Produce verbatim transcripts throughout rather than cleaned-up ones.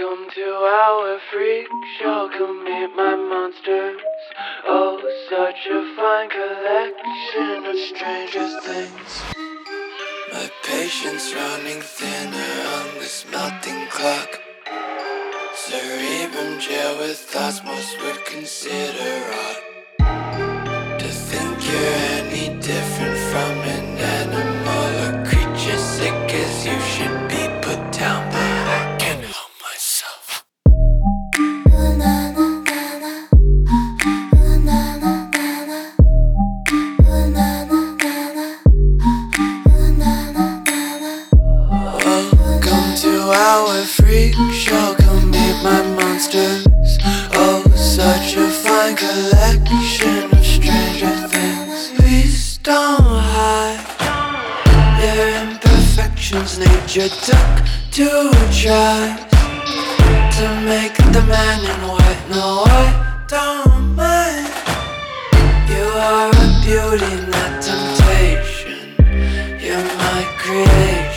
Welcome to our freak show, come meet my monsters. Oh, such a fine collection of stranger things. My patience running thinner on this melting clock. Cerebrum jail with thoughts most would consider odd. To think you're any different from an animal or creature sick as you should be put down, but I can't help myself. Welcome to our freak show, come meet my monsters. Oh, such a fine collection of stranger things. Please don't hide their imperfections. Nature took to try to make the man in white. No, I don't mind. You are a beauty, not temptation. You're my creation.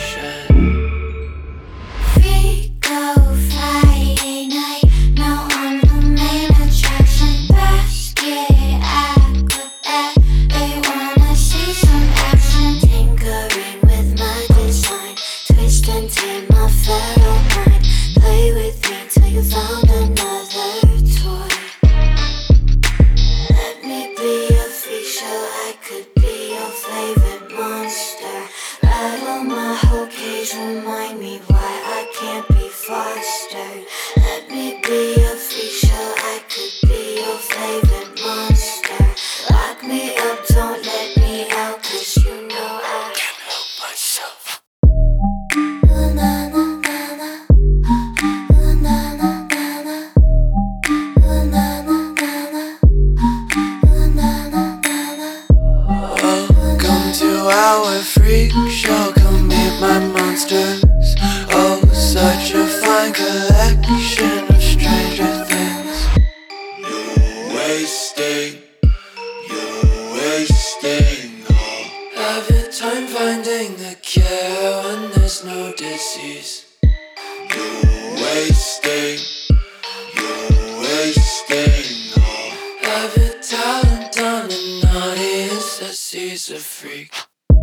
Remind me why I can't be fostered. Let me be a freak show, I could be your favorite monster. Lock me up, don't let me out, cause you know I Can't help myself. Welcome to our freak show, come meet my monsters. Oh, such a fine collection of stranger things. You're wasting, you're wasting all of your time finding the cure when there's no disease. You're wasting, you're wasting all of your talent on an audience that sees a freak.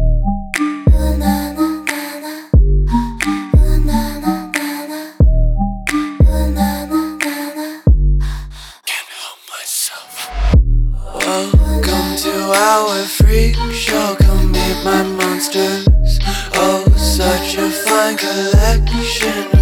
Welcome to our freak show, come meet my monsters. Oh, such a fine collection